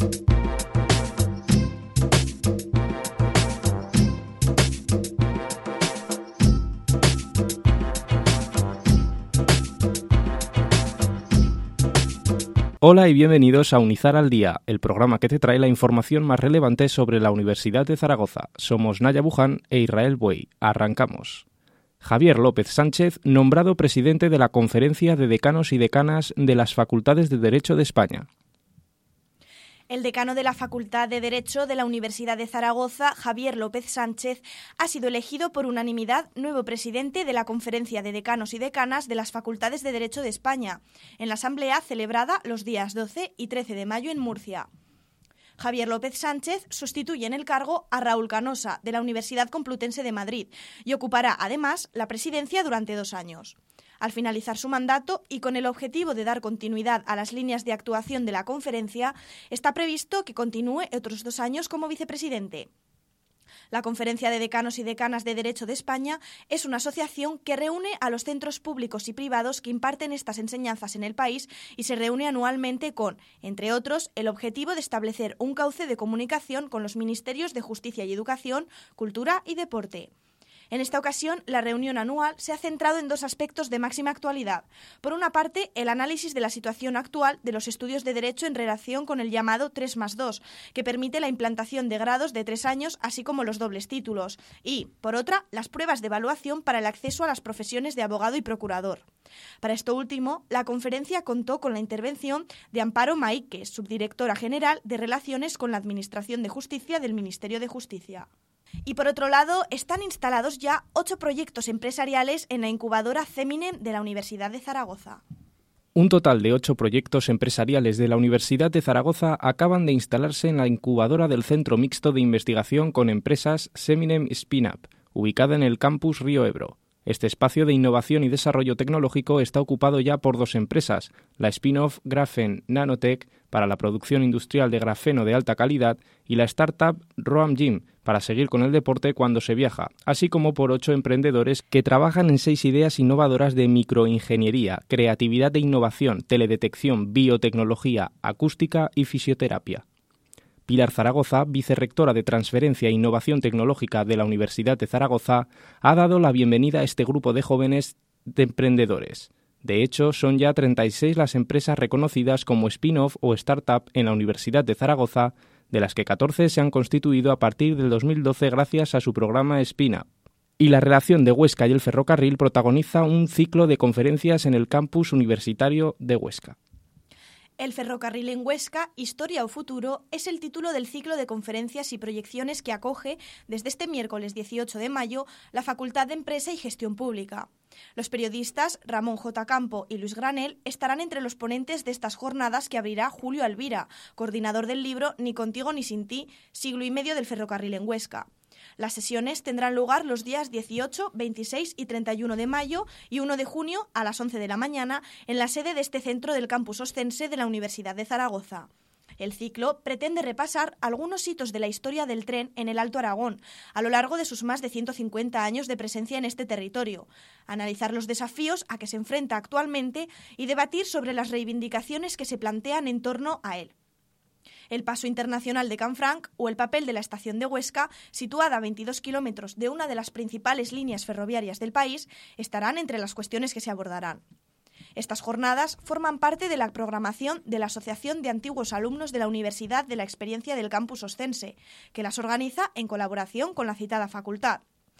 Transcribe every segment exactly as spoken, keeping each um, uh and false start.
Hola y bienvenidos a Unizar al Día, el programa que te trae la información más relevante sobre la Universidad de Zaragoza. Somos Naya Buján e Israel Buey. Arrancamos. Javier López Sánchez, nombrado presidente de la Conferencia de Decanos y Decanas de las Facultades de Derecho de España. El decano de la Facultad de Derecho de la Universidad de Zaragoza, Javier López Sánchez, ha sido elegido por unanimidad nuevo presidente de la Conferencia de Decanos y Decanas de las Facultades de Derecho de España, en la asamblea celebrada los días doce y trece de mayo en Murcia. Javier López Sánchez sustituye en el cargo a Raúl Canosa, de la Universidad Complutense de Madrid, y ocupará, además, la presidencia durante dos años. Al finalizar su mandato y con el objetivo de dar continuidad a las líneas de actuación de la conferencia, está previsto que continúe otros dos años como vicepresidente. La Conferencia de Decanos y Decanas de Derecho de España es una asociación que reúne a los centros públicos y privados que imparten estas enseñanzas en el país y se reúne anualmente con, entre otros, el objetivo de establecer un cauce de comunicación con los ministerios de Justicia y Educación, Cultura y Deporte. En esta ocasión, la reunión anual se ha centrado en dos aspectos de máxima actualidad. Por una parte, el análisis de la situación actual de los estudios de Derecho en relación con el llamado tres más dos, que permite la implantación de grados de tres años, así como los dobles títulos. Y, por otra, las pruebas de evaluación para el acceso a las profesiones de abogado y procurador. Para esto último, la conferencia contó con la intervención de Amparo Maíquez, subdirectora general de Relaciones con la Administración de Justicia del Ministerio de Justicia. Y por otro lado, están instalados ya ocho proyectos empresariales en la incubadora Ceminem de la Universidad de Zaragoza. Un total de ocho proyectos empresariales de la Universidad de Zaragoza acaban de instalarse en la incubadora del Centro Mixto de Investigación con Empresas Ceminem Spin-Up, ubicada en el campus Río Ebro. Este espacio de innovación y desarrollo tecnológico está ocupado ya por dos empresas, la spin-off Grafen Nanotech para la producción industrial de grafeno de alta calidad y la startup Roam Gym para seguir con el deporte cuando se viaja, así como por ocho emprendedores que trabajan en seis ideas innovadoras de microingeniería, creatividad e innovación, teledetección, biotecnología, acústica y fisioterapia. Pilar Zaragoza, vicerrectora de Transferencia e Innovación Tecnológica de la Universidad de Zaragoza, ha dado la bienvenida a este grupo de jóvenes de emprendedores. De hecho, son ya treinta y seis las empresas reconocidas como spin-off o startup en la Universidad de Zaragoza, de las que catorce se han constituido a partir del dos mil doce gracias a su programa Spin-Up. Y la relación de Huesca y el ferrocarril protagoniza un ciclo de conferencias en el campus universitario de Huesca. El ferrocarril en Huesca, Historia o Futuro, es el título del ciclo de conferencias y proyecciones que acoge desde este miércoles dieciocho de mayo la Facultad de Empresa y Gestión Pública. Los periodistas Ramón J. Campo y Luis Granel estarán entre los ponentes de estas jornadas que abrirá Julio Alvira, coordinador del libro Ni contigo ni sin ti, siglo y medio del ferrocarril en Huesca. Las sesiones tendrán lugar los días dieciocho, veintiséis y treinta y uno de mayo y uno de junio a las once de la mañana en la sede de este centro del campus ostense de la Universidad de Zaragoza. El ciclo pretende repasar algunos hitos de la historia del tren en el Alto Aragón, a lo largo de sus más de ciento cincuenta años de presencia en este territorio, analizar los desafíos a que se enfrenta actualmente y debatir sobre las reivindicaciones que se plantean en torno a él. El paso internacional de Canfranc o el papel de la estación de Huesca, situada a veintidós kilómetros de una de las principales líneas ferroviarias del país, estarán entre las cuestiones que se abordarán. Estas jornadas forman parte de la programación de la Asociación de Antiguos Alumnos de la Universidad de la Experiencia del Campus Ostense, que las organiza en colaboración con la citada facultad.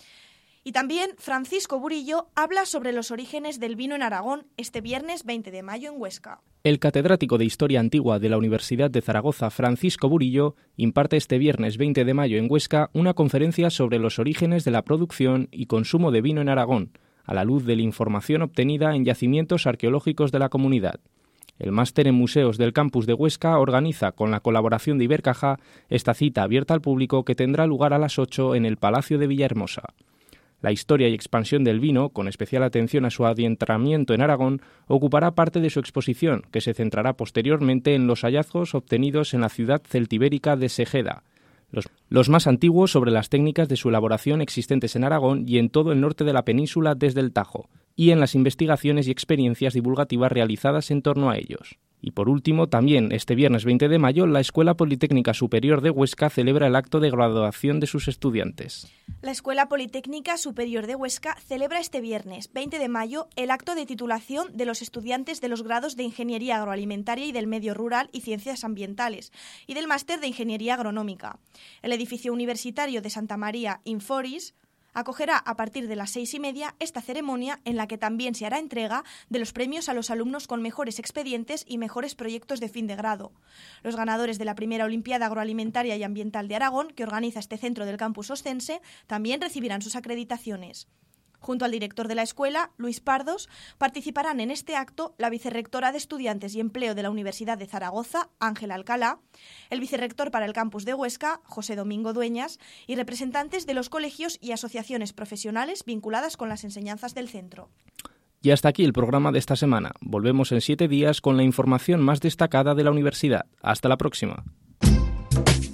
Y también Francisco Burillo habla sobre los orígenes del vino en Aragón este viernes veinte de mayo en Huesca. El catedrático de Historia Antigua de la Universidad de Zaragoza, Francisco Burillo, imparte este viernes veinte de mayo en Huesca una conferencia sobre los orígenes de la producción y consumo de vino en Aragón, a la luz de la información obtenida en yacimientos arqueológicos de la comunidad. El máster en museos del campus de Huesca organiza, con la colaboración de Ibercaja, esta cita abierta al público que tendrá lugar a las ocho en el Palacio de Villahermosa. La historia y expansión del vino, con especial atención a su adentramiento en Aragón, ocupará parte de su exposición, que se centrará posteriormente en los hallazgos obtenidos en la ciudad celtibérica de Segeda, los, los más antiguos sobre las técnicas de su elaboración existentes en Aragón y en todo el norte de la península desde el Tajo, y en las investigaciones y experiencias divulgativas realizadas en torno a ellos. Y por último, también este viernes veinte de mayo, la Escuela Politécnica Superior de Huesca celebra el acto de graduación de sus estudiantes. La Escuela Politécnica Superior de Huesca celebra este viernes veinte de mayo el acto de titulación de los estudiantes de los grados de Ingeniería Agroalimentaria y del Medio Rural y Ciencias Ambientales y del Máster de Ingeniería Agronómica. El edificio universitario de Santa María Inforis acogerá a partir de las seis y media esta ceremonia en la que también se hará entrega de los premios a los alumnos con mejores expedientes y mejores proyectos de fin de grado. Los ganadores de la primera Olimpiada Agroalimentaria y Ambiental de Aragón, que organiza este centro del campus oscense, también recibirán sus acreditaciones. Junto al director de la escuela, Luis Pardos, participarán en este acto la vicerrectora de Estudiantes y Empleo de la Universidad de Zaragoza, Ángela Alcalá, el vicerrector para el campus de Huesca, José Domingo Dueñas, y representantes de los colegios y asociaciones profesionales vinculadas con las enseñanzas del centro. Y hasta aquí el programa de esta semana. Volvemos en siete días con la información más destacada de la universidad. Hasta la próxima.